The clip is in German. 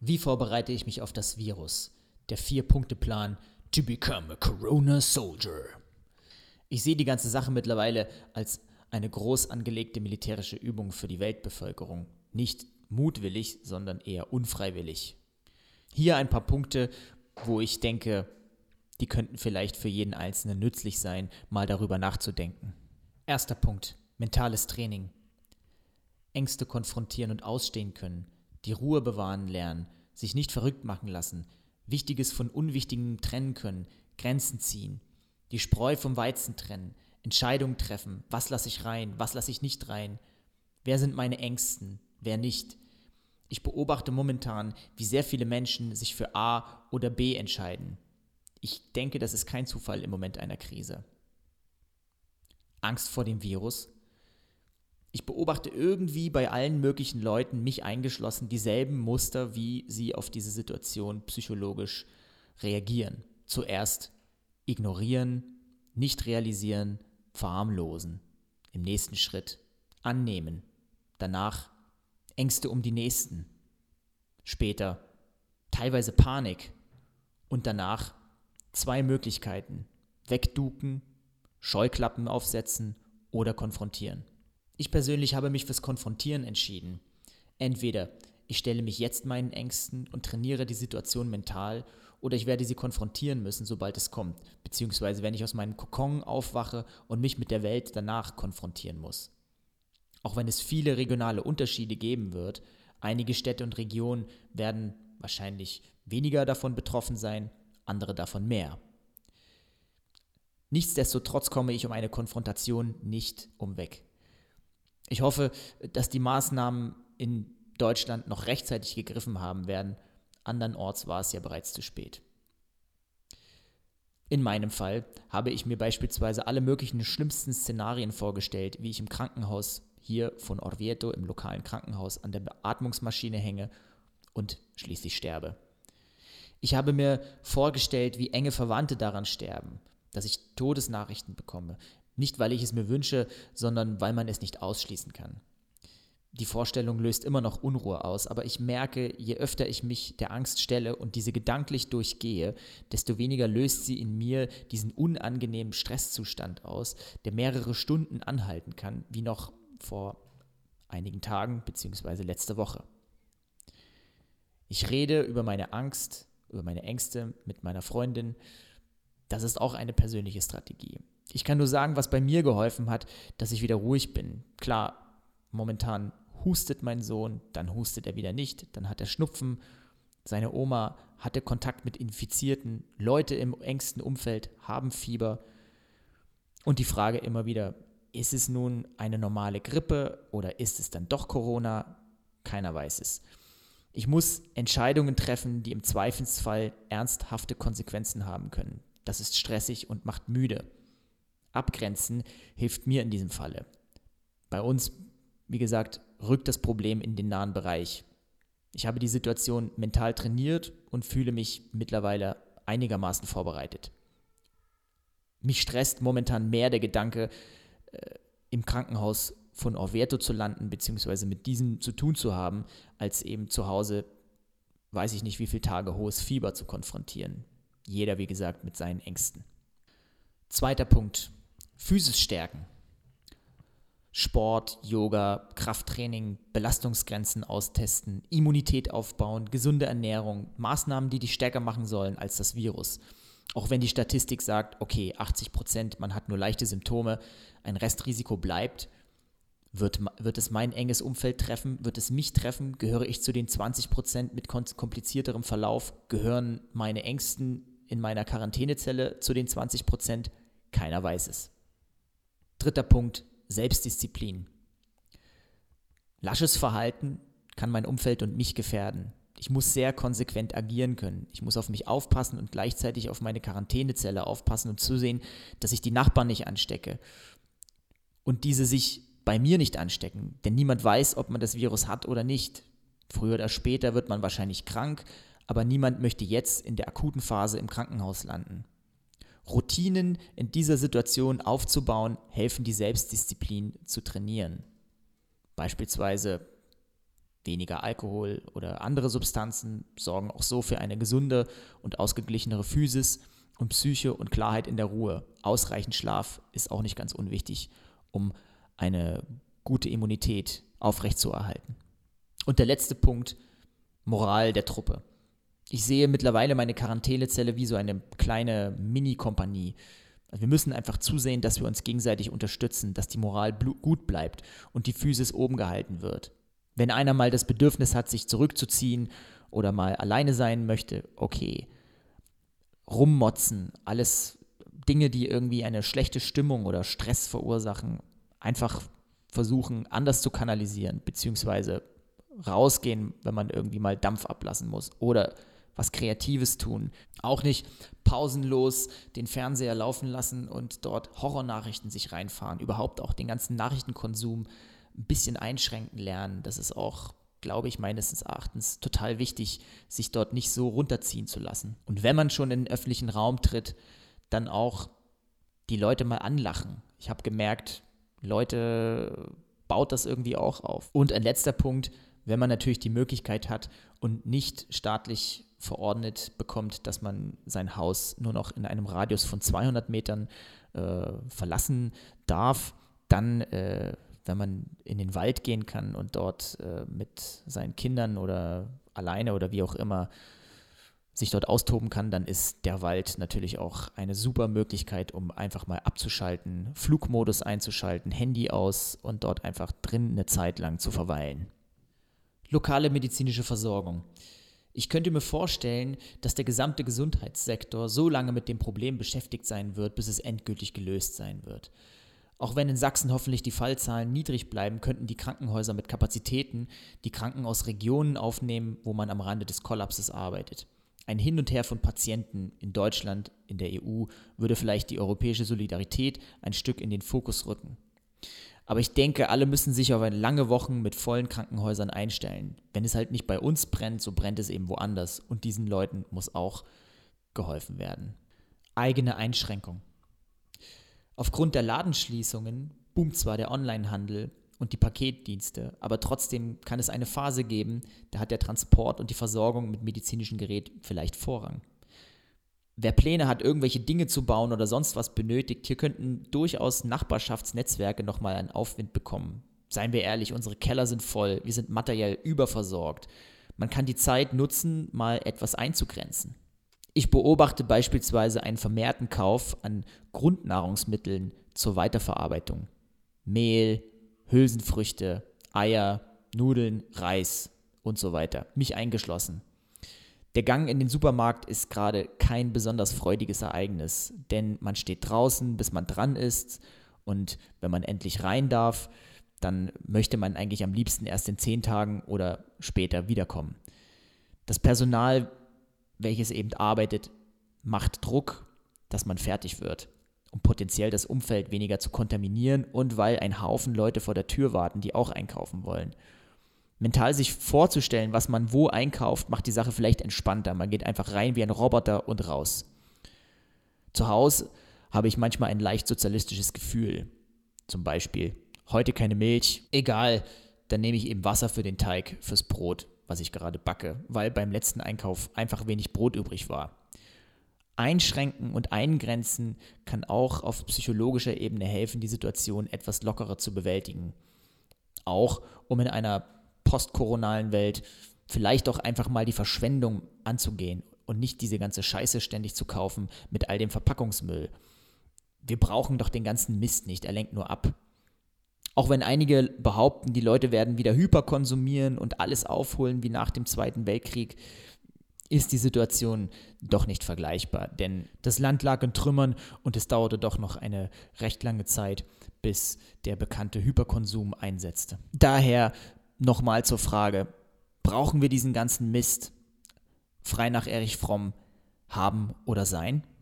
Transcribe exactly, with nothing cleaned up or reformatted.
Wie vorbereite ich mich auf das Virus? Der Vier-Punkte-Plan to become a Corona Soldier. Ich sehe die ganze Sache mittlerweile als eine groß angelegte militärische Übung für die Weltbevölkerung. Nicht mutwillig, sondern eher unfreiwillig. Hier ein paar Punkte, wo ich denke, die könnten vielleicht für jeden Einzelnen nützlich sein, mal darüber nachzudenken. Erster Punkt: mentales Training. Ängste konfrontieren und ausstehen können, die Ruhe bewahren lernen, sich nicht verrückt machen lassen, Wichtiges von Unwichtigem trennen können, Grenzen ziehen, die Spreu vom Weizen trennen, Entscheidungen treffen, was lasse ich rein, was lasse ich nicht rein, wer sind meine Ängsten, wer nicht. Ich beobachte momentan, wie sehr viele Menschen sich für A oder B entscheiden. Ich denke, das ist kein Zufall im Moment einer Krise. Angst vor dem Virus. Ich beobachte irgendwie bei allen möglichen Leuten, mich eingeschlossen, dieselben Muster, wie sie auf diese Situation psychologisch reagieren. Zuerst ignorieren, nicht realisieren, verharmlosen. Im nächsten Schritt annehmen. Danach Ängste um die Nächsten. Später teilweise Panik. Und danach zwei Möglichkeiten: wegducken, Scheuklappen aufsetzen oder konfrontieren. Ich persönlich habe mich fürs Konfrontieren entschieden. Entweder ich stelle mich jetzt meinen Ängsten und trainiere die Situation mental, oder ich werde sie konfrontieren müssen, sobald es kommt, beziehungsweise wenn ich aus meinem Kokon aufwache und mich mit der Welt danach konfrontieren muss. Auch wenn es viele regionale Unterschiede geben wird, einige Städte und Regionen werden wahrscheinlich weniger davon betroffen sein, andere davon mehr. Nichtsdestotrotz komme ich um eine Konfrontation nicht umweg. Ich hoffe, dass die Maßnahmen in Deutschland noch rechtzeitig gegriffen haben werden. Andernorts war es ja bereits zu spät. In meinem Fall habe ich mir beispielsweise alle möglichen schlimmsten Szenarien vorgestellt, wie ich im Krankenhaus hier von Orvieto, im lokalen Krankenhaus, an der Beatmungsmaschine hänge und schließlich sterbe. Ich habe mir vorgestellt, wie enge Verwandte daran sterben, dass ich Todesnachrichten bekomme. Nicht, weil ich es mir wünsche, sondern weil man es nicht ausschließen kann. Die Vorstellung löst immer noch Unruhe aus, aber ich merke, je öfter ich mich der Angst stelle und diese gedanklich durchgehe, desto weniger löst sie in mir diesen unangenehmen Stresszustand aus, der mehrere Stunden anhalten kann, wie noch vor einigen Tagen bzw. letzte Woche. Ich rede über meine Angst, über meine Ängste mit meiner Freundin. Das ist auch eine persönliche Strategie. Ich kann nur sagen, was bei mir geholfen hat, dass ich wieder ruhig bin. Klar, momentan hustet mein Sohn, dann hustet er wieder nicht, dann hat er Schnupfen. Seine Oma hatte Kontakt mit Infizierten, Leute im engsten Umfeld haben Fieber. Und die Frage immer wieder: Ist es nun eine normale Grippe oder ist es dann doch Corona? Keiner weiß es. Ich muss Entscheidungen treffen, die im Zweifelsfall ernsthafte Konsequenzen haben können. Das ist stressig und macht müde. Abgrenzen hilft mir in diesem Falle. Bei uns, wie gesagt, rückt das Problem in den nahen Bereich. Ich habe die Situation mental trainiert und fühle mich mittlerweile einigermaßen vorbereitet. Mich stresst momentan mehr der Gedanke, äh, im Krankenhaus von Orvieto zu landen, beziehungsweise mit diesem zu tun zu haben, als eben zu Hause, weiß ich nicht wie viele Tage, hohes Fieber zu konfrontieren. Jeder, wie gesagt, mit seinen Ängsten. Zweiter Punkt: Physis stärken. Sport, Yoga, Krafttraining, Belastungsgrenzen austesten, Immunität aufbauen, gesunde Ernährung, Maßnahmen, die dich stärker machen sollen als das Virus. Auch wenn die Statistik sagt, okay, achtzig Prozent, man hat nur leichte Symptome, ein Restrisiko bleibt, wird, wird es mein enges Umfeld treffen, wird es mich treffen, gehöre ich zu den zwanzig Prozent mit komplizierterem Verlauf, gehören meine Ängsten in meiner Quarantänezelle zu den zwanzig Prozent, keiner weiß es. Dritter Punkt: Selbstdisziplin. Lasches Verhalten kann mein Umfeld und mich gefährden. Ich muss sehr konsequent agieren können. Ich muss auf mich aufpassen und gleichzeitig auf meine Quarantänezelle aufpassen und zusehen, dass ich die Nachbarn nicht anstecke und diese sich bei mir nicht anstecken. Denn niemand weiß, ob man das Virus hat oder nicht. Früher oder später wird man wahrscheinlich krank, aber niemand möchte jetzt in der akuten Phase im Krankenhaus landen. Routinen in dieser Situation aufzubauen, helfen, die Selbstdisziplin zu trainieren. Beispielsweise Weniger Alkohol oder andere Substanzen sorgen auch so für eine gesunde und ausgeglichenere Physis und Psyche und Klarheit in der Ruhe. Ausreichend Schlaf ist auch nicht ganz unwichtig, um eine gute Immunität aufrechtzuerhalten. Und der letzte Punkt, Moral der Truppe. Ich sehe mittlerweile meine Quarantänezelle wie so eine kleine Mini-Kompanie. Also wir müssen einfach zusehen, dass wir uns gegenseitig unterstützen, dass die Moral blu- gut bleibt und die Physis oben gehalten wird. Wenn einer mal das Bedürfnis hat, sich zurückzuziehen oder mal alleine sein möchte, okay. Rummotzen, alles Dinge, die irgendwie eine schlechte Stimmung oder Stress verursachen, einfach versuchen, anders zu kanalisieren, beziehungsweise rausgehen, wenn man irgendwie mal Dampf ablassen muss oder was Kreatives tun. Auch nicht pausenlos den Fernseher laufen lassen und dort Horrornachrichten sich reinfahren. Überhaupt auch den ganzen Nachrichtenkonsum ein bisschen einschränken lernen. Das ist auch, glaube ich, meines Erachtens total wichtig, sich dort nicht so runterziehen zu lassen. Und wenn man schon in den öffentlichen Raum tritt, dann auch die Leute mal anlachen. Ich habe gemerkt, Leute baut das irgendwie auch auf. Und ein letzter Punkt, wenn man natürlich die Möglichkeit hat und nicht staatlich verordnet bekommt, dass man sein Haus nur noch in einem Radius von zweihundert Metern äh, verlassen darf, dann, äh, wenn man in den Wald gehen kann und dort äh, mit seinen Kindern oder alleine oder wie auch immer sich dort austoben kann, dann ist der Wald natürlich auch eine super Möglichkeit, um einfach mal abzuschalten, Flugmodus einzuschalten, Handy aus und dort einfach drin eine Zeit lang zu verweilen. Lokale medizinische Versorgung. Ich könnte mir vorstellen, dass der gesamte Gesundheitssektor so lange mit dem Problem beschäftigt sein wird, bis es endgültig gelöst sein wird. Auch wenn in Sachsen hoffentlich die Fallzahlen niedrig bleiben, könnten die Krankenhäuser mit Kapazitäten die Kranken aus Regionen aufnehmen, wo man am Rande des Kollapses arbeitet. Ein Hin und Her von Patienten in Deutschland, in der E U, würde vielleicht die europäische Solidarität ein Stück in den Fokus rücken. Aber ich denke, alle müssen sich auf eine lange Wochen mit vollen Krankenhäusern einstellen. Wenn es halt nicht bei uns brennt, so brennt es eben woanders. Und diesen Leuten muss auch geholfen werden. Eigene Einschränkung. Aufgrund der Ladenschließungen boomt zwar der Onlinehandel und die Paketdienste, aber trotzdem kann es eine Phase geben, da hat der Transport und die Versorgung mit medizinischen Geräten vielleicht Vorrang. Wer Pläne hat, irgendwelche Dinge zu bauen oder sonst was benötigt, hier könnten durchaus Nachbarschaftsnetzwerke nochmal einen Aufwind bekommen. Seien wir ehrlich, unsere Keller sind voll, wir sind materiell überversorgt. Man kann die Zeit nutzen, mal etwas einzugrenzen. Ich beobachte beispielsweise einen vermehrten Kauf an Grundnahrungsmitteln zur Weiterverarbeitung. Mehl, Hülsenfrüchte, Eier, Nudeln, Reis und so weiter, mich eingeschlossen. Der Gang in den Supermarkt ist gerade kein besonders freudiges Ereignis, denn man steht draußen, bis man dran ist und wenn man endlich rein darf, dann möchte man eigentlich am liebsten erst in zehn Tagen oder später wiederkommen. Das Personal, welches eben arbeitet, macht Druck, dass man fertig wird, um potenziell das Umfeld weniger zu kontaminieren und weil ein Haufen Leute vor der Tür warten, die auch einkaufen wollen. Mental sich vorzustellen, was man wo einkauft, macht die Sache vielleicht entspannter. Man geht einfach rein wie ein Roboter und raus. Zu Hause habe ich manchmal ein leicht sozialistisches Gefühl. Zum Beispiel, heute keine Milch, egal, dann nehme ich eben Wasser für den Teig, fürs Brot, was ich gerade backe, weil beim letzten Einkauf einfach wenig Brot übrig war. Einschränken und eingrenzen kann auch auf psychologischer Ebene helfen, die Situation etwas lockerer zu bewältigen. Auch um in einer postkoronalen Welt vielleicht auch einfach mal die Verschwendung anzugehen und nicht diese ganze Scheiße ständig zu kaufen mit all dem Verpackungsmüll. Wir brauchen doch den ganzen Mist nicht, er lenkt nur ab. Auch wenn einige behaupten, die Leute werden wieder hyperkonsumieren und alles aufholen wie nach dem Zweiten Weltkrieg, ist die Situation doch nicht vergleichbar, denn das Land lag in Trümmern und es dauerte doch noch eine recht lange Zeit, bis der bekannte Hyperkonsum einsetzte. Daher nochmal zur Frage, brauchen wir diesen ganzen Mist, frei nach Erich Fromm, haben oder sein?